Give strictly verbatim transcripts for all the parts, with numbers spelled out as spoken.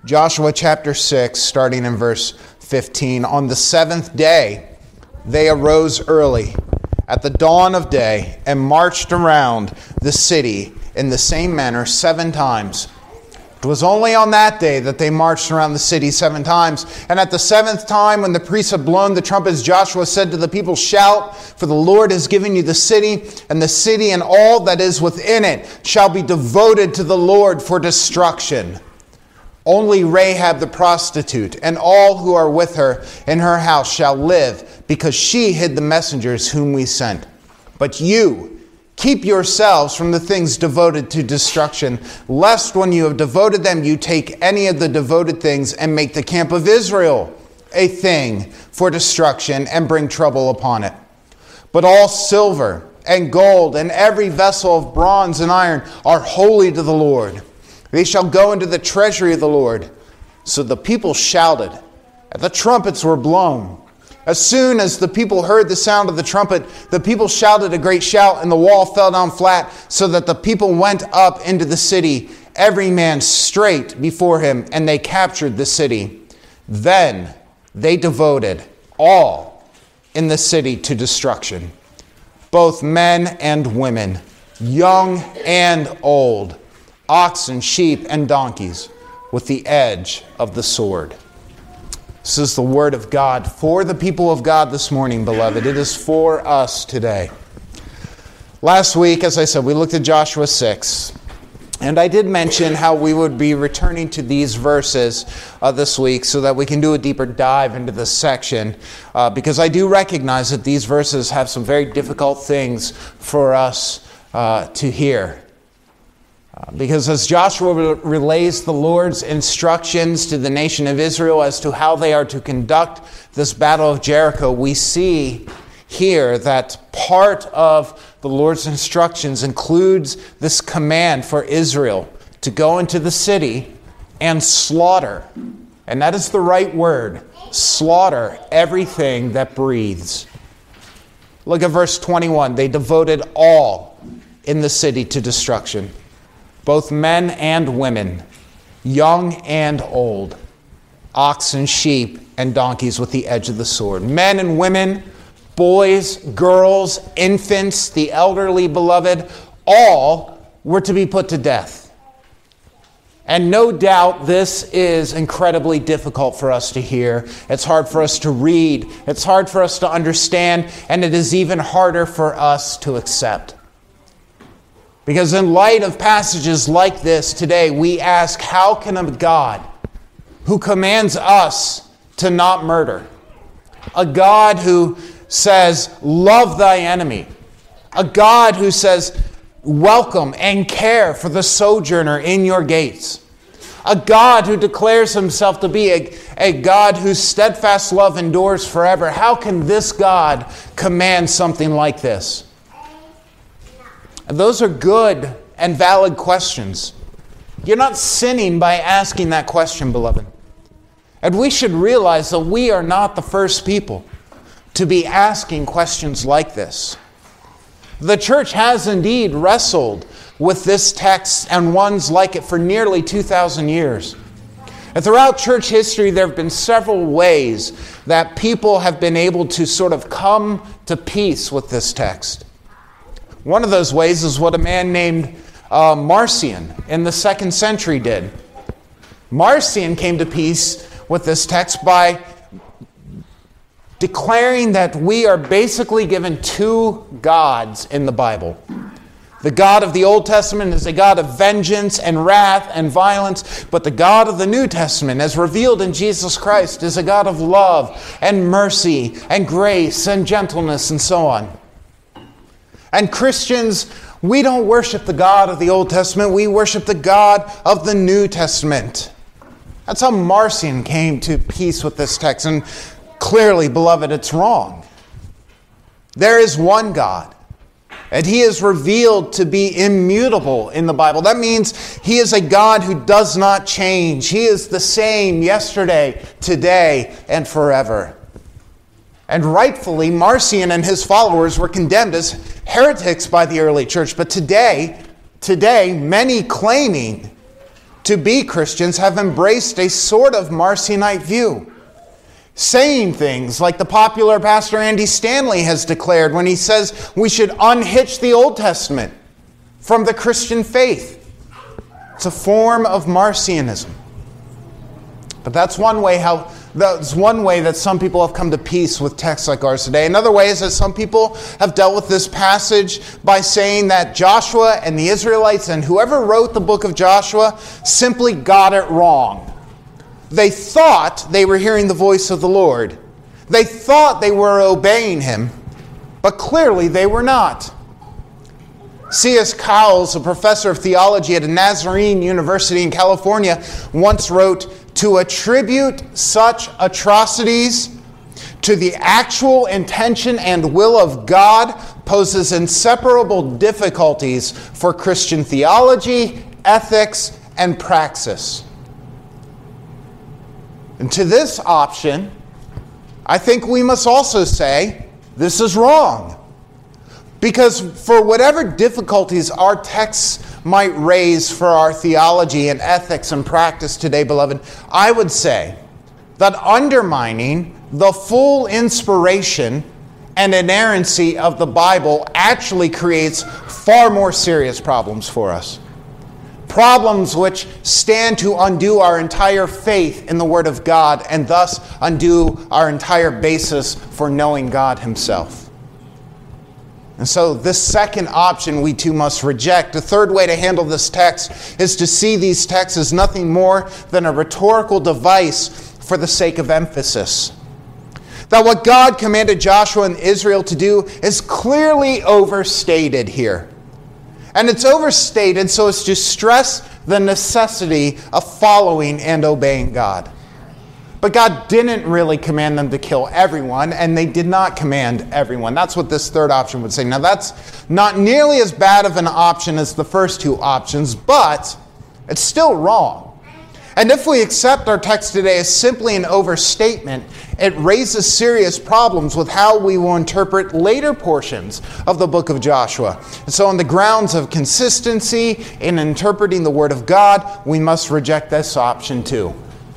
Joshua chapter six, starting in verse fifteen. On the seventh day, they arose early at the dawn of day and marched around the city in the same manner seven times. It was only on that day that they marched around the city seven times. And at the seventh time, when the priests had blown the trumpets, Joshua said to the people, "Shout, for the Lord has given you the city, and the city and all that is within it shall be devoted to the Lord for destruction. Only Rahab the prostitute and all who are with her in her house shall live, because she hid the messengers whom we sent. But you, keep yourselves from the things devoted to destruction, lest when you have devoted them, you take any of the devoted things and make the camp of Israel a thing for destruction and bring trouble upon it. But all silver and gold and every vessel of bronze and iron are holy to the Lord. They shall go into the treasury of the Lord." So the people shouted, and the trumpets were blown. As soon as the people heard the sound of the trumpet, the people shouted a great shout, and the wall fell down flat, so that the people went up into the city, every man straight before him, and they captured the city. Then they devoted all in the city to destruction, both men and women, young and old, oxen, sheep, and donkeys, with the edge of the sword. This is the word of God for the people of God this morning, beloved. It is for us today. Last week, as I said, we looked at Joshua six. And I did mention how we would be returning to these verses uh, this week so that we can do a deeper dive into this section. Uh, because I do recognize that these verses have some very difficult things for us uh, to hear. Uh, because as Joshua re- relays the Lord's instructions to the nation of Israel as to how they are to conduct this battle of Jericho, we see here that part of the Lord's instructions includes this command for Israel to go into the city and slaughter. And that is the right word, slaughter everything that breathes. Look at verse twenty-one. They devoted all in the city to destruction, both men and women, young and old, oxen, sheep, and donkeys with the edge of the sword. Men and women, boys, girls, infants, the elderly, beloved, all were to be put to death. And no doubt this is incredibly difficult for us to hear. It's hard for us to read. It's hard for us to understand. And it is even harder for us to accept. Because in light of passages like this today, we ask, how can a God who commands us to not murder, a God who says, love thy enemy, a God who says, welcome and care for the sojourner in your gates, a God who declares himself to be a, a God whose steadfast love endures forever, how can this God command something like this? And those are good and valid questions. You're not sinning by asking that question, beloved. And we should realize that we are not the first people to be asking questions like this. The church has indeed wrestled with this text and ones like it for nearly two thousand years. And throughout church history, there have been several ways that people have been able to sort of come to peace with this text. One of those ways is what a man named uh, Marcion in the second century did. Marcion came to peace with this text by declaring that we are basically given two gods in the Bible. The God of the Old Testament is a God of vengeance and wrath and violence, but the God of the New Testament, as revealed in Jesus Christ, is a God of love and mercy and grace and gentleness and so on. And Christians, we don't worship the God of the Old Testament. We worship the God of the New Testament. That's how Marcion came to peace with this text. And clearly, beloved, it's wrong. There is one God, and he is revealed to be immutable in the Bible. That means he is a God who does not change. He is the same yesterday, today, and forever. And rightfully, Marcion and his followers were condemned as heretics by the early church. But today, today, many claiming to be Christians have embraced a sort of Marcionite view, saying things like the popular Pastor Andy Stanley has declared when he says we should unhitch the Old Testament from the Christian faith. It's a form of Marcionism. But that's one way how that's one way that some people have come to peace with texts like ours today. Another way is that some people have dealt with this passage by saying that Joshua and the Israelites and whoever wrote the book of Joshua simply got it wrong. They thought they were hearing the voice of the Lord. They thought they were obeying him, but clearly they were not. C S Cowles, a professor of theology at a Nazarene University in California, once wrote, "To attribute such atrocities to the actual intention and will of God poses inseparable difficulties for Christian theology, ethics, and praxis." And to this option, I think we must also say, this is wrong. Because for whatever difficulties our texts might raise for our theology and ethics and practice today, beloved, I would say that undermining the full inspiration and inerrancy of the Bible actually creates far more serious problems for us. Problems which stand to undo our entire faith in the Word of God and thus undo our entire basis for knowing God himself. And so this second option we too must reject. The third way to handle this text is to see these texts as nothing more than a rhetorical device for the sake of emphasis. That what God commanded Joshua and Israel to do is clearly overstated here. And it's overstated so as to stress the necessity of following and obeying God. But God didn't really command them to kill everyone, and they did not command everyone. That's what this third option would say. Now, that's not nearly as bad of an option as the first two options, but it's still wrong. And if we accept our text today as simply an overstatement, it raises serious problems with how we will interpret later portions of the book of Joshua. And so on the grounds of consistency in interpreting the Word of God, we must reject this option too.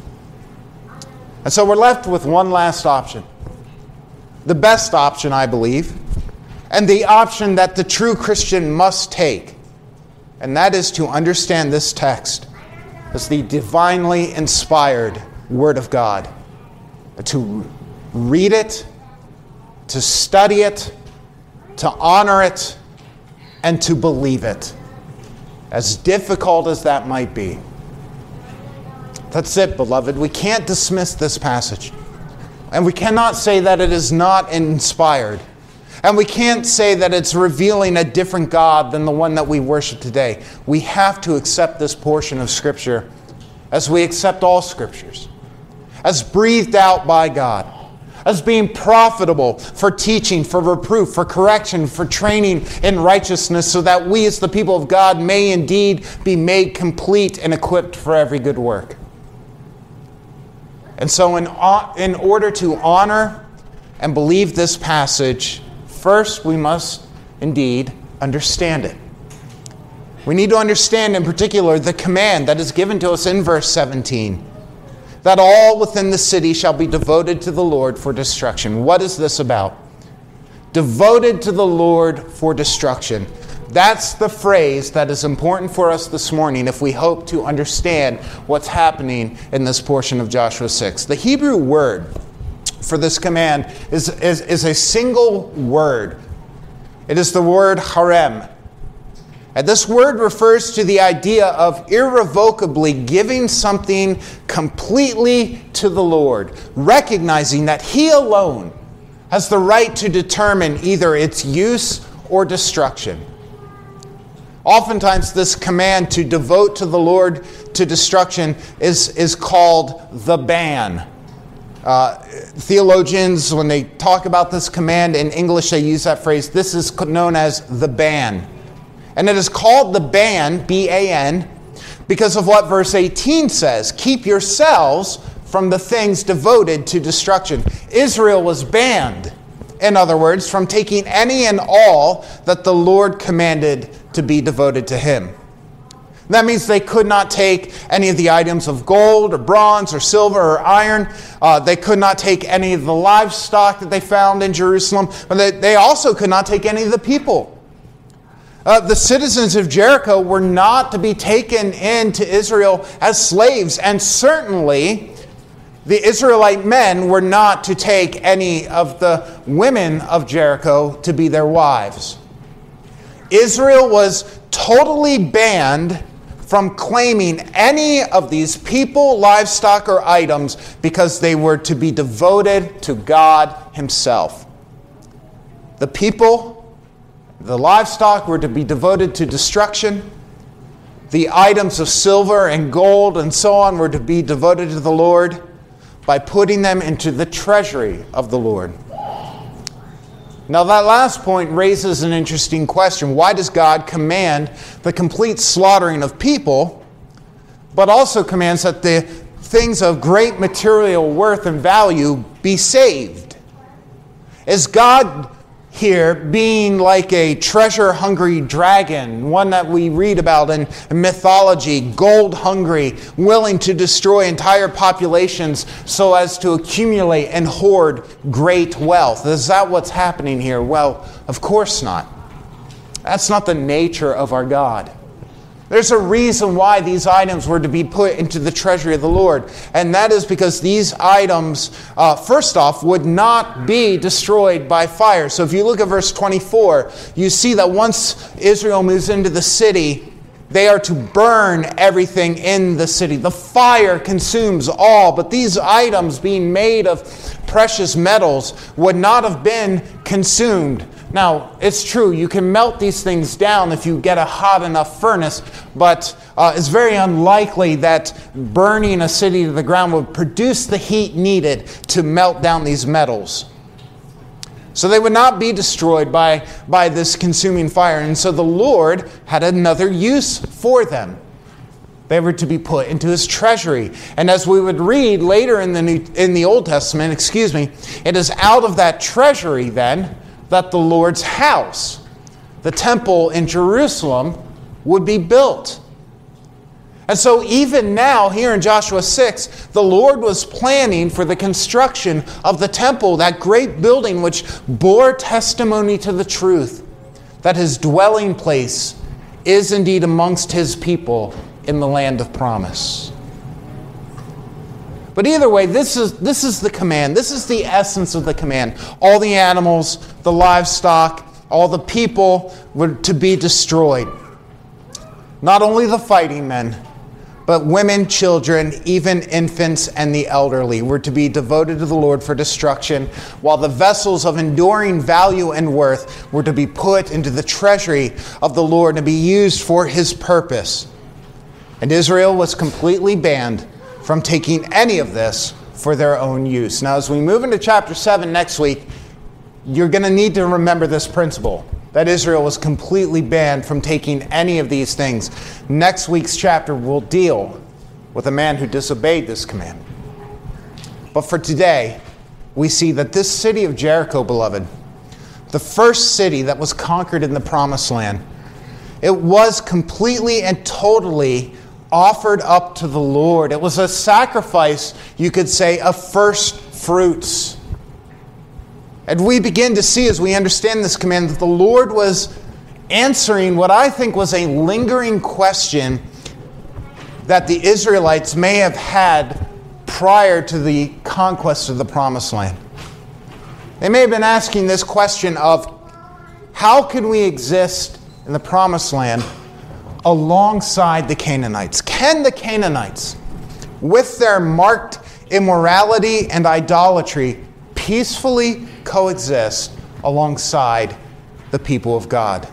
And so we're left with one last option. The best option, I believe, and the option that the true Christian must take. And that is to understand this text as the divinely inspired Word of God. To read it, to study it, to honor it, and to believe it. As difficult as that might be. That's it, beloved. We can't dismiss this passage. And we cannot say that it is not inspired. And we can't say that it's revealing a different God than the one that we worship today. We have to accept this portion of Scripture as we accept all Scriptures, as breathed out by God, as being profitable for teaching, for reproof, for correction, for training in righteousness, so that we as the people of God may indeed be made complete and equipped for every good work. And so in, in order to honor and believe this passage, first we must indeed understand it. We need to understand in particular the command that is given to us in verse seventeen, that all within the city shall be devoted to the Lord for destruction. What is this about? Devoted to the Lord for destruction. That's the phrase that is important for us this morning if we hope to understand what's happening in this portion of Joshua six. The Hebrew word for this command is, is, is a single word. It is the word harem. And this word refers to the idea of irrevocably giving something completely to the Lord, recognizing that He alone has the right to determine either its use or destruction. Oftentimes, this command to devote to the Lord to destruction is, is called the ban. Uh, theologians, when they talk about this command in English, they use that phrase. This is known as the ban. And it is called the ban, B A N, because of what verse eighteen says. Keep yourselves from the things devoted to destruction. Israel was banned, in other words, from taking any and all that the Lord commanded to be devoted to Him. That means they could not take any of the items of gold or bronze or silver or iron. Uh, they could not take any of the livestock that they found in Jerusalem. But they, they also could not take any of the people. Uh, the citizens of Jericho were not to be taken into Israel as slaves. And certainly the Israelite men were not to take any of the women of Jericho to be their wives. Israel was totally banned from claiming any of these people, livestock, or items because they were to be devoted to God Himself. The people, the livestock were to be devoted to destruction. The items of silver and gold and so on were to be devoted to the Lord by putting them into the treasury of the Lord. Now that last point raises an interesting question. Why does God command the complete slaughtering of people, but also commands that the things of great material worth and value be saved? Is God here being like a treasure-hungry dragon, one that we read about in mythology, gold-hungry, willing to destroy entire populations so as to accumulate and hoard great wealth? Is that what's happening here? Well, of course not. That's not the nature of our God. There's a reason why these items were to be put into the treasury of the Lord. And that is because these items, uh, first off, would not be destroyed by fire. So if you look at verse twenty-four, you see that once Israel moves into the city, they are to burn everything in the city. The fire consumes all. But these items, being made of precious metals, would not have been consumed. Now, it's true, you can melt these things down if you get a hot enough furnace, but uh, it's very unlikely that burning a city to the ground would produce the heat needed to melt down these metals. So they would not be destroyed by, by this consuming fire. And so the Lord had another use for them. They were to be put into His treasury. And as we would read later in the New, in the Old Testament, excuse me, it is out of that treasury then that the Lord's house, the temple in Jerusalem, would be built. And so even now, here in Joshua six, the Lord was planning for the construction of the temple, that great building which bore testimony to the truth, that His dwelling place is indeed amongst His people in the land of promise. But either way, this is, this is the command. This is the essence of the command. All the animals, the livestock, all the people were to be destroyed. Not only the fighting men, but women, children, even infants and the elderly were to be devoted to the Lord for destruction, while the vessels of enduring value and worth were to be put into the treasury of the Lord and be used for His purpose. And Israel was completely banned from taking any of this for their own use. Now, as we move into chapter seven next week, you're going to need to remember this principle, that Israel was completely banned from taking any of these things. Next week's chapter will deal with a man who disobeyed this command. But for today, we see that this city of Jericho, beloved, the first city that was conquered in the Promised Land, it was completely and totally offered up to the Lord. It was a sacrifice, you could say, of first fruits. And we begin to see, as we understand this command, that the Lord was answering what I think was a lingering question that the Israelites may have had prior to the conquest of the Promised Land. They may have been asking this question of, how can we exist in the Promised Land alongside the Canaanites? Can the Canaanites, with their marked immorality and idolatry, peacefully coexist alongside the people of God?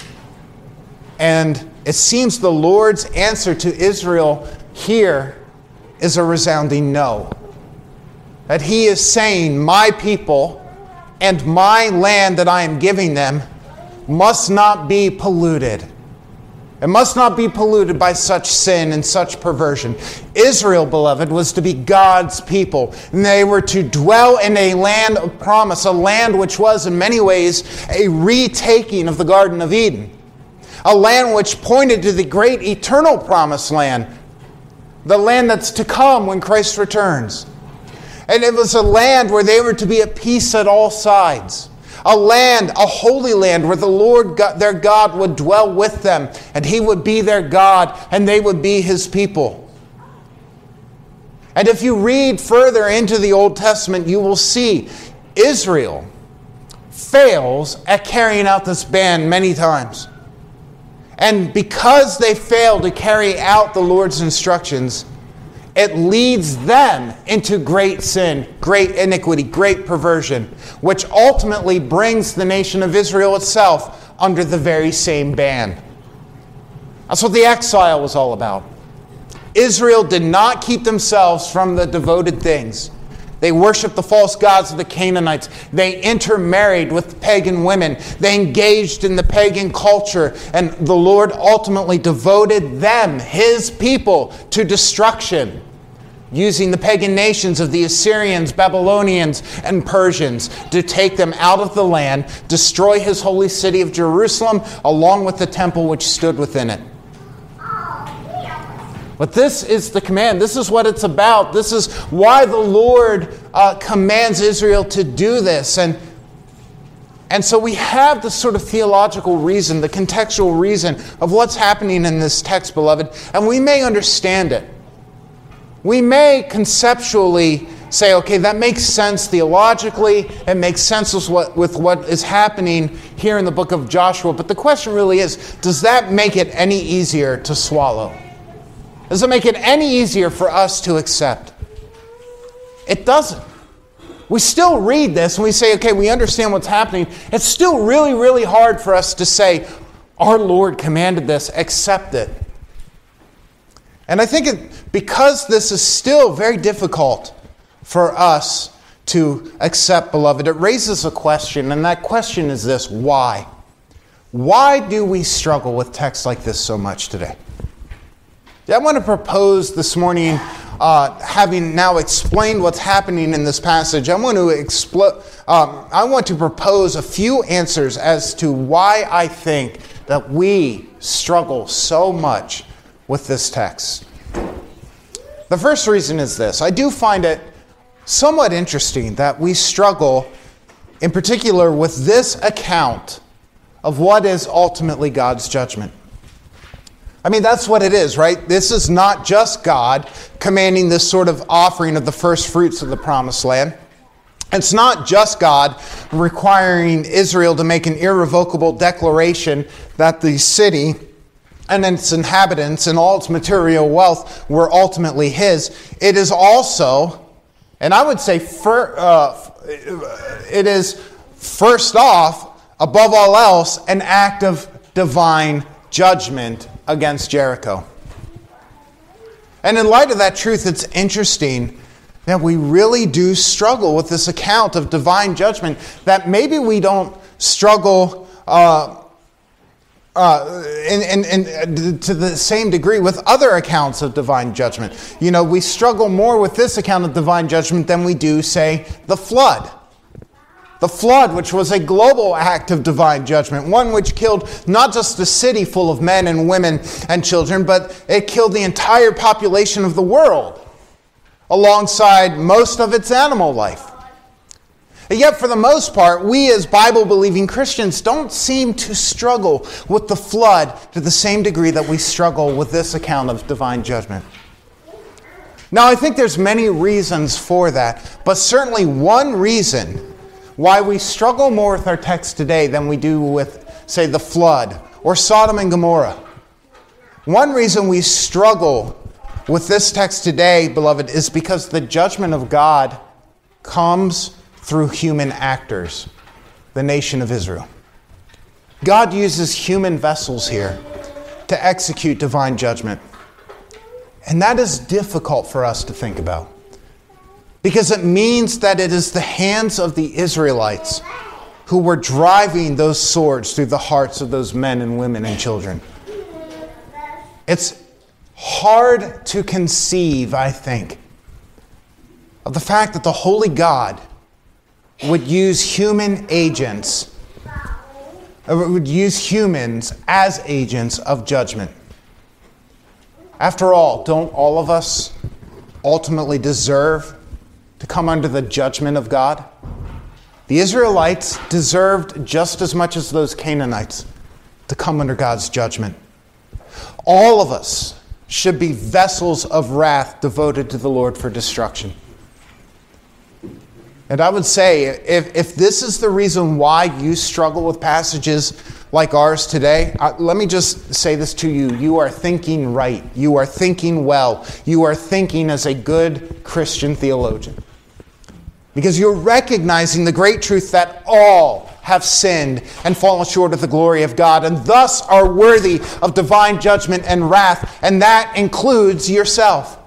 And it seems the Lord's answer to Israel here is a resounding no. That He is saying, my people and my land that I am giving them must not be polluted. It must not be polluted by such sin and such perversion. Israel, beloved, was to be God's people. And they were to dwell in a land of promise, a land which was in many ways a retaking of the Garden of Eden. a land which pointed to the great eternal promised land, the land that's to come when Christ returns. And it was a land where they were to be at peace at all sides. A land, a holy land, where the Lord God, their God would dwell with them, and He would be their God, and they would be His people. And if you read further into the Old Testament, you will see Israel fails at carrying out this ban many times. And because they fail to carry out the Lord's instructions, it leads them into great sin, great iniquity, great perversion, which ultimately brings the nation of Israel itself under the very same ban. That's what the exile was all about. Israel did not keep themselves from the devoted things. They worshiped the false gods of the Canaanites. They intermarried with pagan women. They engaged in the pagan culture. And the Lord ultimately devoted them, His people, to destruction, using the pagan nations of the Assyrians, Babylonians, and Persians to take them out of the land, destroy His holy city of Jerusalem, along with the temple which stood within it. But this is the command. This is what it's about. This is why the Lord uh, commands Israel to do this. And, and so we have the sort of theological reason, the contextual reason of what's happening in this text, beloved, and we may understand it. We may conceptually say, okay, that makes sense theologically. It makes sense with what, with what is happening here in the book of Joshua. But the question really is, does that make it any easier to swallow? Does it make it any easier for us to accept? It doesn't. We still read this and we say, okay, we understand what's happening. It's still really, really hard for us to say, our Lord commanded this, accept it. And I think it, because this is still very difficult for us to accept, beloved, it raises a question, and that question is this: why? Why do we struggle with texts like this so much today? I want to propose this morning, uh, having now explained what's happening in this passage, I want to expl- um, I want to propose a few answers as to why I think that we struggle so much with this text. The first reason is this: I do find it somewhat interesting that we struggle, in particular, with this account of what is ultimately God's judgment. I mean, that's what it is, right? This is not just God commanding this sort of offering of the first fruits of the promised land. It's not just God requiring Israel to make an irrevocable declaration that the city and its inhabitants and all its material wealth were ultimately His. It is also, and I would say for, uh, it is first off, above all else, an act of divine judgment against Jericho. And in light of that truth, it's interesting that we really do struggle with this account of divine judgment, that maybe we don't struggle uh, uh, in, in, in, to the same degree with other accounts of divine judgment. You know, we struggle more with this account of divine judgment than we do, say, the flood. The flood, which was a global act of divine judgment, one which killed not just a city full of men and women and children, but it killed the entire population of the world, alongside most of its animal life. And yet, for the most part, we as Bible-believing Christians don't seem to struggle with the flood to the same degree that we struggle with this account of divine judgment. Now, I think there's many reasons for that, but certainly one reason why we struggle more with our text today than we do with, say, the flood or Sodom and Gomorrah. One reason we struggle with this text today, beloved, is because the judgment of God comes through human actors, the nation of Israel. God uses human vessels here to execute divine judgment. And that is difficult for us to think about, because it means that it is the hands of the Israelites who were driving those swords through the hearts of those men and women and children. It's hard to conceive, I think, of the fact that the Holy God would use human agents would use humans as agents of judgment. After all, don't all of us ultimately deserve to come under the judgment of God? The Israelites deserved just as much as those Canaanites to come under God's judgment. All of us should be vessels of wrath devoted to the Lord for destruction. And I would say, if, if this is the reason why you struggle with passages like ours today, uh, let me just say this to you. You are thinking right. You are thinking well. You are thinking as a good Christian theologian. Because you're recognizing the great truth that all have sinned and fallen short of the glory of God, and thus are worthy of divine judgment and wrath, and that includes yourself.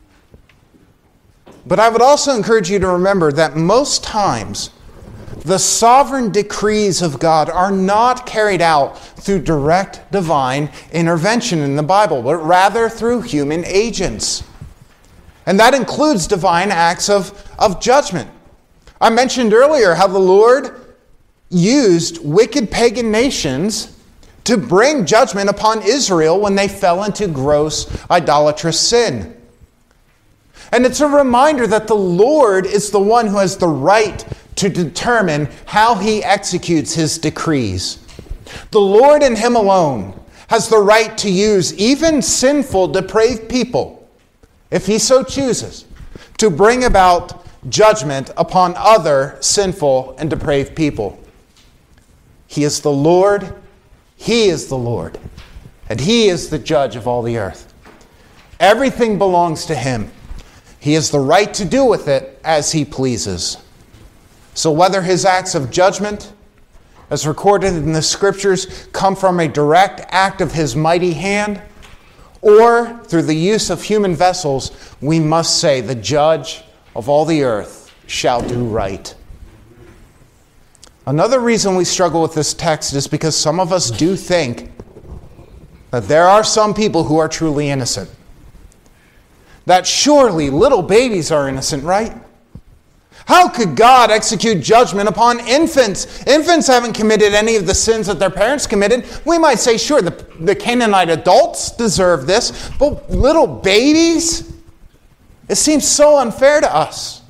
But I would also encourage you to remember that most times the sovereign decrees of God are not carried out through direct divine intervention in the Bible, but rather through human agents. And that includes divine acts of, of judgment. I mentioned earlier how the Lord used wicked pagan nations to bring judgment upon Israel when they fell into gross idolatrous sin. And it's a reminder that the Lord is the one who has the right to determine how he executes his decrees. The Lord and him alone has the right to use even sinful, depraved people, if he so chooses, to bring about judgment upon other sinful and depraved people. He is the Lord, he is the Lord, and he is the judge of all the earth. Everything belongs to him. He has the right to do with it as he pleases. So whether his acts of judgment, as recorded in the Scriptures, come from a direct act of his mighty hand, or through the use of human vessels, we must say the judge of all the earth shall do right. Another reason we struggle with this text is because some of us do think that there are some people who are truly innocent. That surely little babies are innocent, right? How could God execute judgment upon infants? Infants haven't committed any of the sins that their parents committed. We might say, sure, the, the Canaanite adults deserve this, but little babies? It seems so unfair to us.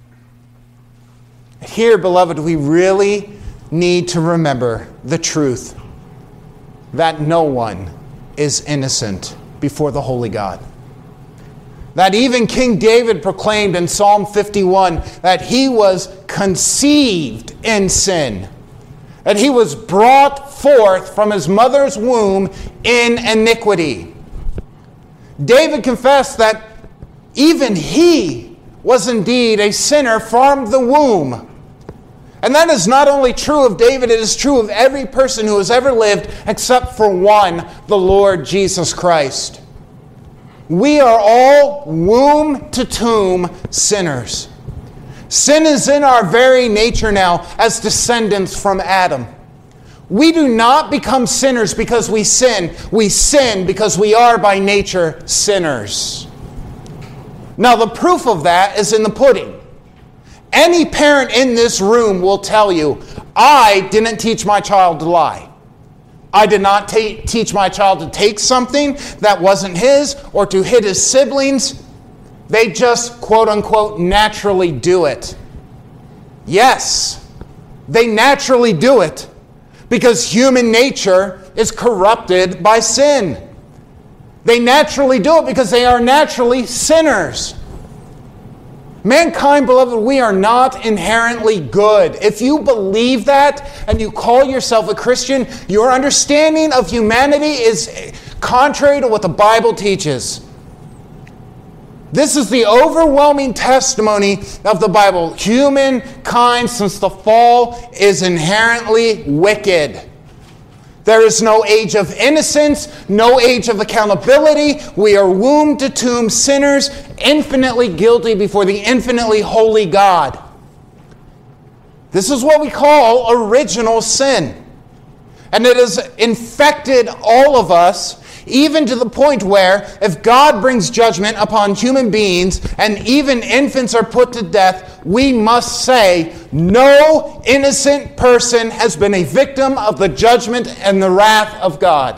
Here, beloved, we really need to remember the truth that no one is innocent before the holy God. That even King David proclaimed in Psalm fifty-one that he was conceived in sin, that he was brought forth from his mother's womb in iniquity. David confessed that even he was indeed a sinner from the womb. And that is not only true of David, it is true of every person who has ever lived except for one, the Lord Jesus Christ. We are all womb to tomb sinners. Sin is in our very nature now as descendants from Adam. We do not become sinners because we sin. We sin because we are by nature sinners. Now the proof of that is in the pudding. Any parent in this room will tell you, I didn't teach my child to lie. I did not ta- teach my child to take something that wasn't his or to hit his siblings. They just, quote unquote, naturally do it. Yes, they naturally do it because human nature is corrupted by sin. They naturally do it because they are naturally sinners. Mankind, beloved, we are not inherently good. If you believe that and you call yourself a Christian, your understanding of humanity is contrary to what the Bible teaches. This is the overwhelming testimony of the Bible. Humankind, since the fall, is inherently wicked. There is no age of innocence, no age of accountability. We are womb to tomb sinners, infinitely guilty before the infinitely holy God. This is what we call original sin. And it has infected all of us, even to the point where if God brings judgment upon human beings and even infants are put to death, we must say no innocent person has been a victim of the judgment and the wrath of God.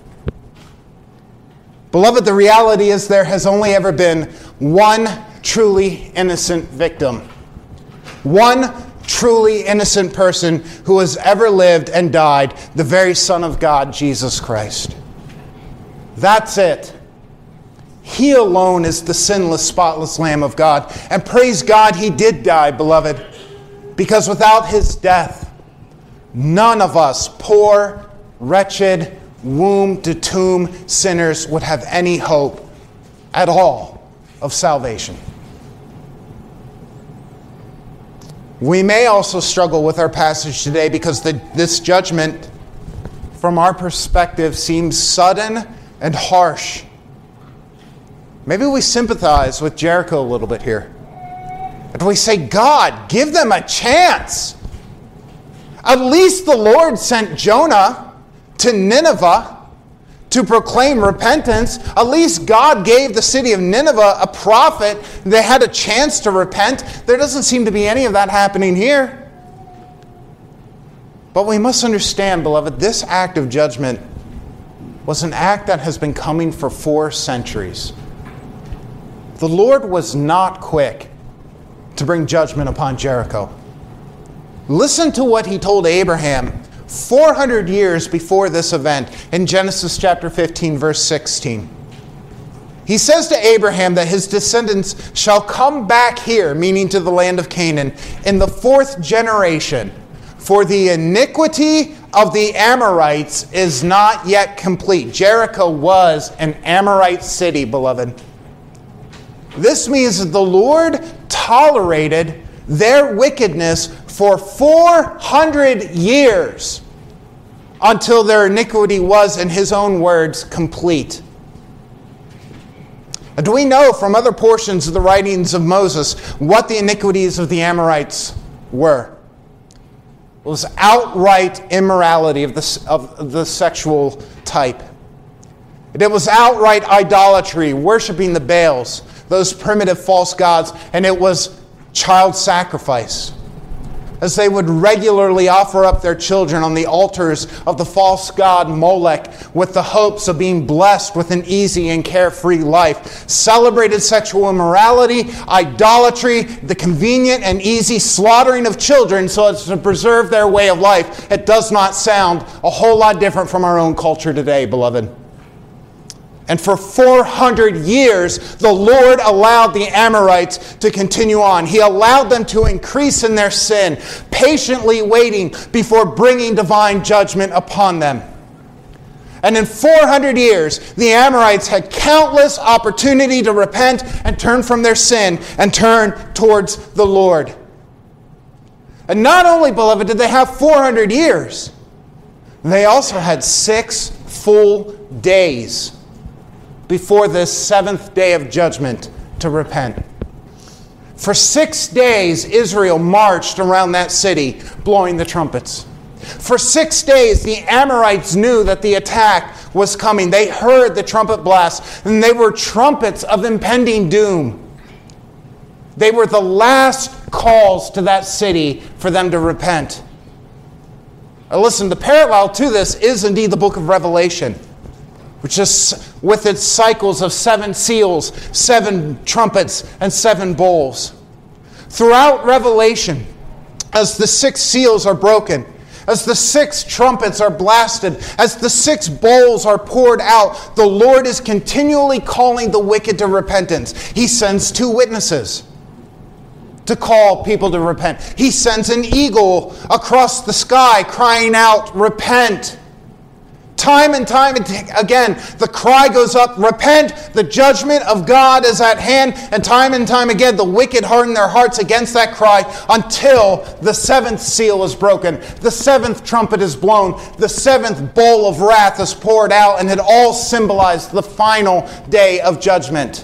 Beloved, the reality is there has only ever been one truly innocent victim. One truly innocent person who has ever lived and died, the very Son of God, Jesus Christ. That's it. He alone is the sinless, spotless Lamb of God. And praise God, he did die, beloved, because without his death, none of us, poor, wretched, womb-to-tomb sinners, would have any hope at all of salvation. We may also struggle with our passage today because the, this judgment, from our perspective, seems sudden and harsh. Maybe we sympathize with Jericho a little bit here. And we say, God, give them a chance. At least the Lord sent Jonah to Nineveh to proclaim repentance. At least God gave the city of Nineveh a prophet. They had a chance to repent. There doesn't seem to be any of that happening here. But we must understand, beloved, this act of judgment was an act that has been coming for four centuries. The Lord was not quick to bring judgment upon Jericho. Listen to what he told Abraham four hundred years before this event in Genesis chapter fifteen, verse sixteen. He says to Abraham that his descendants shall come back here, meaning to the land of Canaan, in the fourth generation. For the iniquity of the Amorites is not yet complete. Jericho was an Amorite city, beloved. This means that the Lord tolerated their wickedness for four hundred years until their iniquity was, in his own words, complete. And do we know from other portions of the writings of Moses what the iniquities of the Amorites were? It was outright immorality of the, of the sexual type. It was outright idolatry, worshiping the Baals, those primitive false gods, and it was child sacrifice, as they would regularly offer up their children on the altars of the false god Molech with the hopes of being blessed with an easy and carefree life. Celebrated sexual immorality, idolatry, the convenient and easy slaughtering of children so as to preserve their way of life. It does not sound a whole lot different from our own culture today, beloved. And for four hundred years, the Lord allowed the Amorites to continue on. He allowed them to increase in their sin, patiently waiting before bringing divine judgment upon them. And in four hundred years, the Amorites had countless opportunity to repent and turn from their sin and turn towards the Lord. And not only, beloved, did they have four hundred years, they also had six full days before this seventh day of judgment to repent. For six days, Israel marched around that city, blowing the trumpets. For six days, the Amorites knew that the attack was coming. They heard the trumpet blast, and they were trumpets of impending doom. They were the last calls to that city for them to repent. Now listen, the parallel to this is indeed the book of Revelation, which is with its cycles of seven seals, seven trumpets, and seven bowls. Throughout Revelation, as the six seals are broken, as the six trumpets are blasted, as the six bowls are poured out, the Lord is continually calling the wicked to repentance. He sends two witnesses to call people to repent. He sends an eagle across the sky crying out, "Repent." Time and time again, the cry goes up, "Repent, the judgment of God is at hand." And time and time again, the wicked harden their hearts against that cry until the seventh seal is broken, the seventh trumpet is blown, the seventh bowl of wrath is poured out, and it all symbolized the final day of judgment.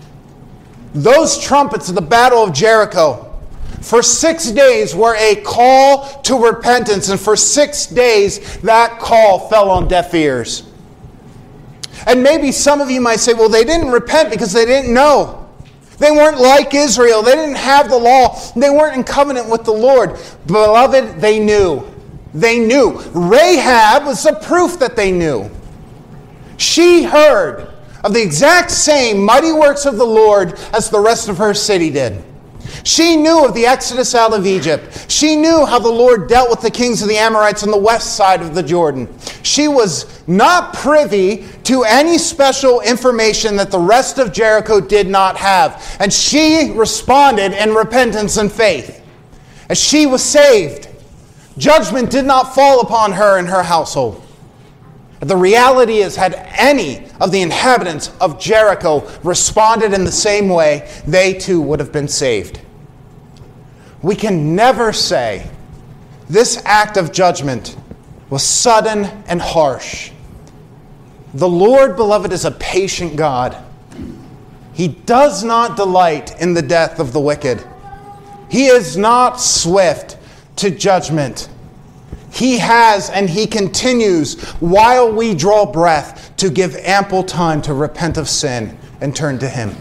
Those trumpets of the Battle of Jericho for six days were a call to repentance, and for six days that call fell on deaf ears. And maybe some of you might say, well, they didn't repent because they didn't know. They weren't like Israel. They didn't have the law. They weren't in covenant with the Lord. Beloved, they knew. They knew. Rahab was the proof that they knew. She heard of the exact same mighty works of the Lord as the rest of her city did. She knew of the exodus out of Egypt. She knew how the Lord dealt with the kings of the Amorites on the west side of the Jordan. She was not privy to any special information that the rest of Jericho did not have. And she responded in repentance and faith. As she was saved, judgment did not fall upon her and her household. The reality is, had any of the inhabitants of Jericho responded in the same way, they too would have been saved. We can never say this act of judgment was sudden and harsh. The Lord, beloved, is a patient God. He does not delight in the death of the wicked. He is not swift to judgment. He has and he continues, while we draw breath, to give ample time to repent of sin and turn to him.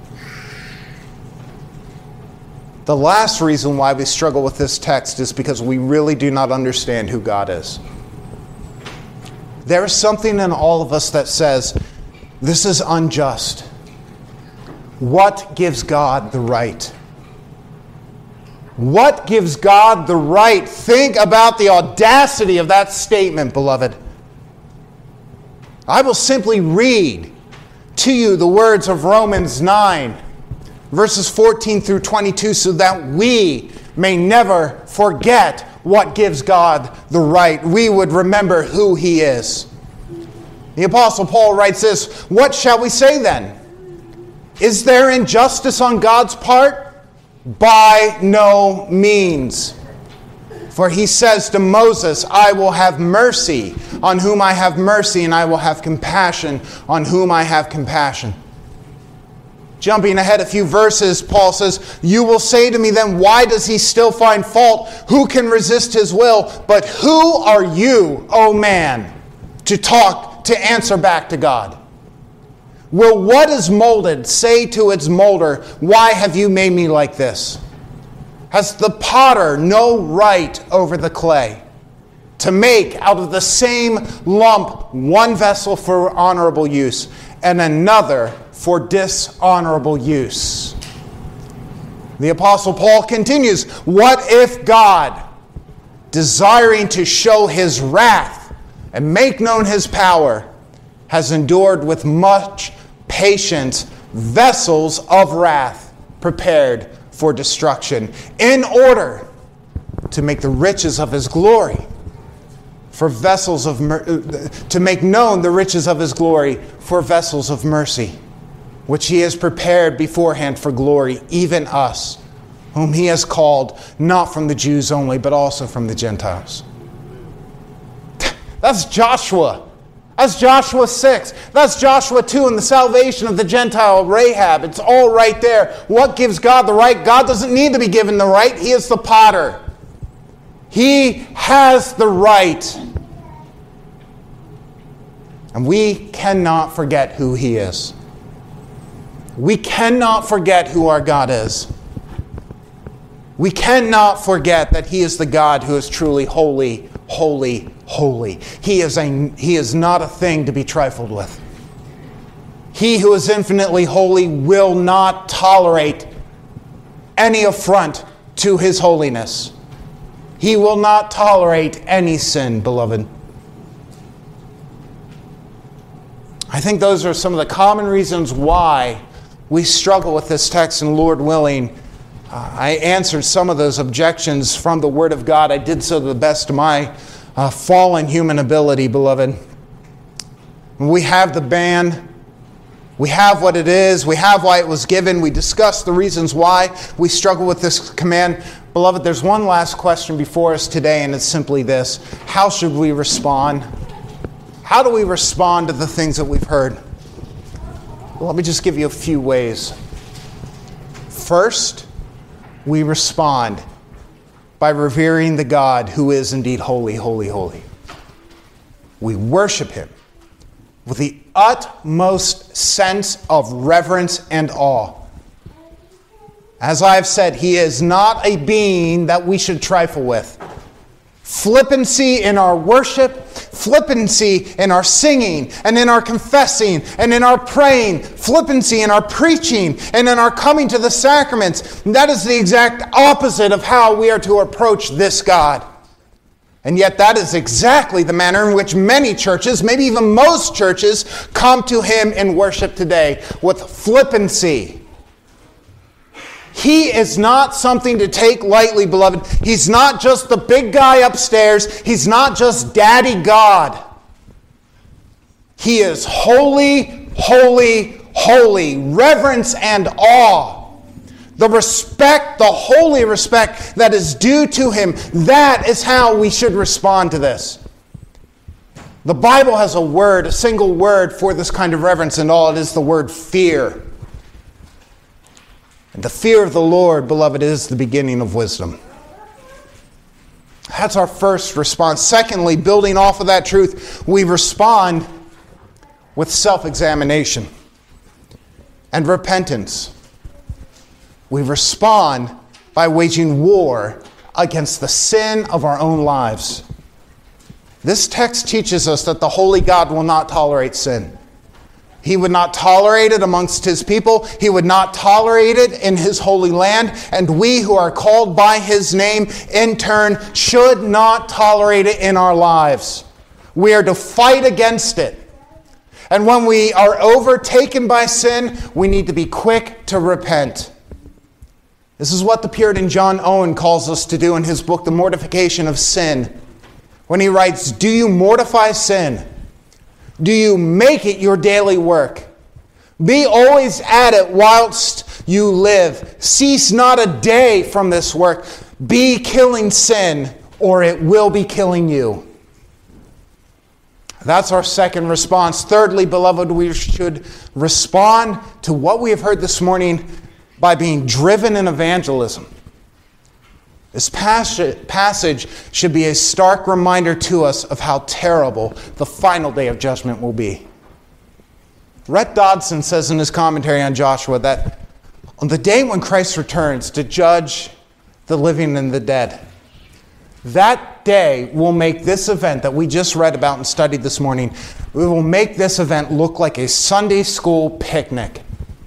The last reason why we struggle with this text is because we really do not understand who God is. There is something in all of us that says, this is unjust. What gives God the right? What gives God the right? Think about the audacity of that statement, beloved. I will simply read to you the words of Romans nine, verses fourteen through twenty-two, so that we may never forget what gives God the right. We would remember who he is. The Apostle Paul writes this, "What shall we say then? Is there injustice on God's part? By no means. For he says to Moses, I will have mercy on whom I have mercy, and I will have compassion on whom I have compassion." Jumping ahead a few verses, Paul says, "You will say to me then, why does he still find fault? Who can resist his will? But who are you, O man, to talk, to answer back to God? Will what is molded say to its molder, why have you made me like this? Has the potter no right over the clay to make out of the same lump one vessel for honorable use and another for dishonorable use?" The Apostle Paul continues, "What if God, desiring to show his wrath and make known his power, has endured with much patience vessels of wrath prepared for destruction, in order to make the riches of his glory, for vessels of mer- to make known the riches of his glory for vessels of mercy, which he has prepared beforehand for glory, even us, whom he has called, not from the Jews only, but also from the Gentiles." That's Joshua. That's Joshua six. That's Joshua two and the salvation of the Gentile Rahab. It's all right there. What gives God the right? God doesn't need to be given the right. He is the potter. He has the right. And we cannot forget who he is. We cannot forget who our God is. We cannot forget that he is the God who is truly holy, holy, holy. He is, a, he is not a thing to be trifled with. He who is infinitely holy will not tolerate any affront to his holiness. He will not tolerate any sin, beloved. I think those are some of the common reasons why we struggle with this text, and Lord willing, uh, I answered some of those objections from the Word of God. I did so to the best of my uh, fallen human ability, beloved. We have the ban. We have what it is. We have why it was given. We discussed the reasons why we struggle with this command. Beloved, there's one last question before us today, and it's simply this. How should we respond? How do we respond to the things that we've heard? Well, let me just give you a few ways. First, we respond by revering the God who is indeed holy, holy, holy. We worship him with the utmost sense of reverence and awe. As I've said, he is not a being that we should trifle with. Flippancy in our worship, flippancy in our singing, and in our confessing, and in our praying, flippancy in our preaching, and in our coming to the sacraments. That is the exact opposite of how we are to approach this God. And yet that is exactly the manner in which many churches, maybe even most churches, come to him in worship today, with flippancy. He is not something to take lightly, beloved. He's not just the big guy upstairs. He's not just Daddy God. He is holy, holy, holy. Reverence and awe. The respect, the holy respect that is due to him. That is how we should respond to this. The Bible has a word, a single word for this kind of reverence and awe. It is the word fear. And the fear of the Lord, beloved, is the beginning of wisdom. That's our first response. Secondly, building off of that truth, we respond with self-examination and repentance. We respond by waging war against the sin of our own lives. This text teaches us that the holy God will not tolerate sin. He would not tolerate it amongst his people. He would not tolerate it in his holy land. And we who are called by his name, in turn, should not tolerate it in our lives. We are to fight against it. And when we are overtaken by sin, we need to be quick to repent. This is what the Puritan John Owen calls us to do in his book, The Mortification of Sin. When he writes, "Do you mortify sin? Do you make it your daily work? Be always at it whilst you live. Cease not a day from this work. Be killing sin, or it will be killing you." That's our second response. Thirdly, beloved, we should respond to what we have heard this morning by being driven in evangelism. This passage should be a stark reminder to us of how terrible the final day of judgment will be. Rhett Dodson says in his commentary on Joshua that on the day when Christ returns to judge the living and the dead, that day will make this event that we just read about and studied this morning, we will make this event look like a Sunday school picnic.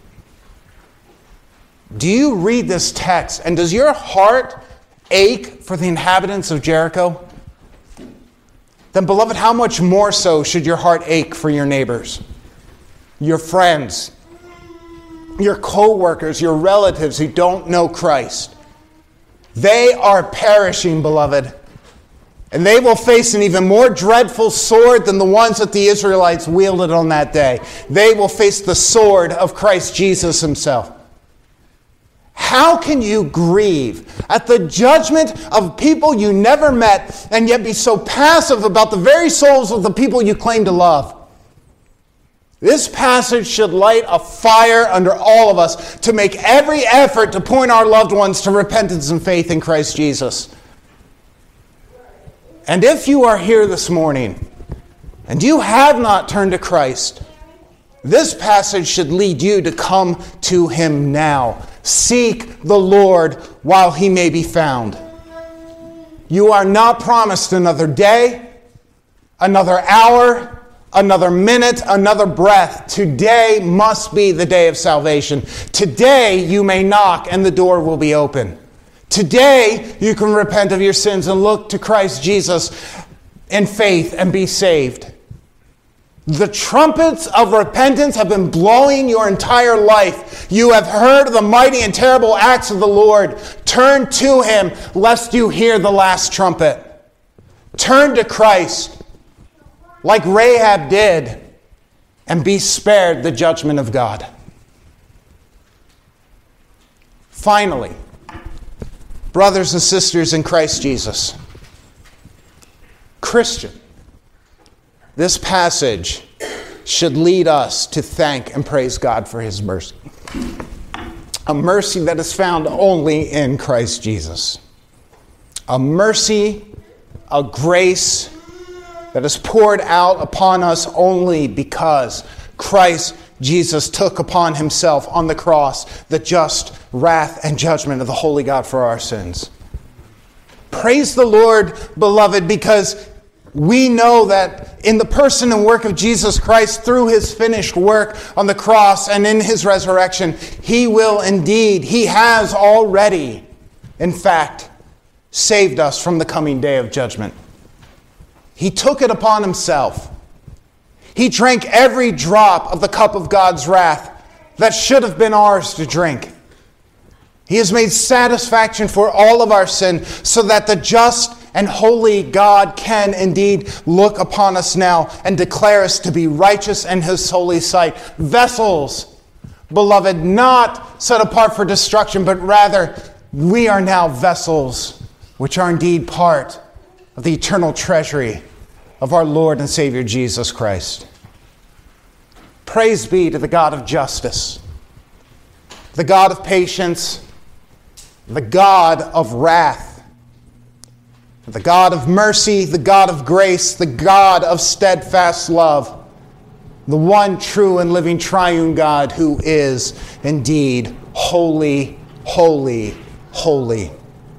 Do you read this text and does your heart ache for the inhabitants of Jericho? Then, beloved, how much more so should your heart ache for your neighbors, your friends, your co-workers, your relatives who don't know Christ? They are perishing, beloved, and they will face an even more dreadful sword than the ones that the Israelites wielded on that day. They will face the sword of Christ Jesus himself. How can you grieve at the judgment of people you never met and yet be so passive about the very souls of the people you claim to love? This passage should light a fire under all of us to make every effort to point our loved ones to repentance and faith in Christ Jesus. And if you are here this morning and you have not turned to Christ, this passage should lead you to come to him now. Seek the Lord while he may be found. You are not promised another day, another hour, another minute, another breath. Today must be the day of salvation. Today you may knock and the door will be open. Today you can repent of your sins and look to Christ Jesus in faith and be saved. The trumpets of repentance have been blowing your entire life. You have heard the mighty and terrible acts of the Lord. Turn to him, lest you hear the last trumpet. Turn to Christ, like Rahab did, and be spared the judgment of God. Finally, brothers and sisters in Christ Jesus, Christian, this passage should lead us to thank and praise God for his mercy. A mercy that is found only in Christ Jesus. A mercy, a grace that is poured out upon us only because Christ Jesus took upon himself on the cross the just wrath and judgment of the holy God for our sins. Praise the Lord, beloved, because we know that in the person and work of Jesus Christ, through his finished work on the cross and in his resurrection, he will indeed, he has already, in fact, saved us from the coming day of judgment. He took it upon himself. He drank every drop of the cup of God's wrath that should have been ours to drink. He has made satisfaction for all of our sin so that the just and holy God can indeed look upon us now and declare us to be righteous in his holy sight. Vessels, beloved, not set apart for destruction, but rather we are now vessels which are indeed part of the eternal treasury of our Lord and Savior Jesus Christ. Praise be to the God of justice, the God of patience, the God of wrath, the God of mercy, the God of grace, the God of steadfast love, the one true and living triune God who is indeed holy, holy, holy.